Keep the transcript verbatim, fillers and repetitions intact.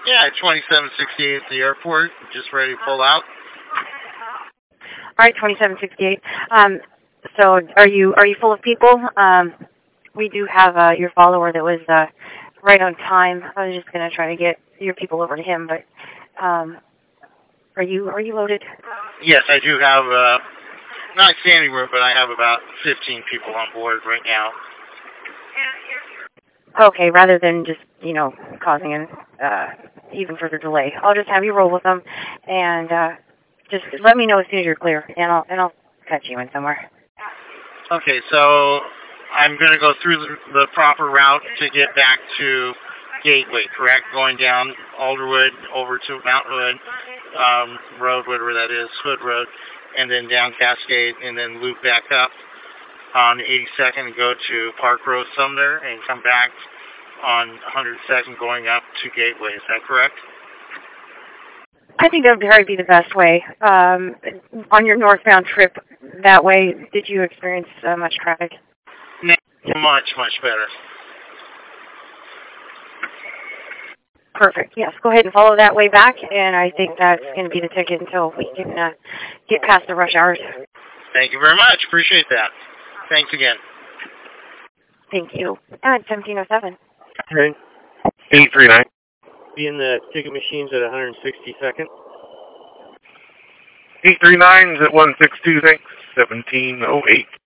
Yeah, twenty-seven sixty-eight at the airport, just ready to pull out. All right, twenty-seven sixty-eight. Um, so are you are you full of people? Um, we do have uh, your follower that was uh, right on time. I was just going to try to get your people over to him, but um, are you are you loaded? Yes, I do have, uh, not standing room, but I have about fifteen people on board right now. Okay, rather than just, you know, causing an uh, even further delay, I'll just have you roll with them, and uh, just let me know as soon as you're clear, and I'll and I'll catch you in somewhere. Okay, so I'm going to go through the, the proper route to get back to Gateway, correct? Going down Alderwood over to Mount Hood um, Road, whatever that is, Hood Road, and then down Cascade, and then loop back up on eighty-second and go to Park Road Sumner and come back on one hundred second going up to Gateway. Is that correct? I think that would probably be the best way. Um, on your northbound trip that way, did you experience uh, much traffic? Much, much better. Perfect. Yes, go ahead and follow that way back, and I think that's going to be the ticket until we can uh, get past the rush hours. Thank you very much. Appreciate that. Thanks again. Thank you. And seventeen oh seven. Train. eight three nine. Be in the ticket machines at one hundred sixty-second. eight three nine is at one six two six, seventeen oh eight.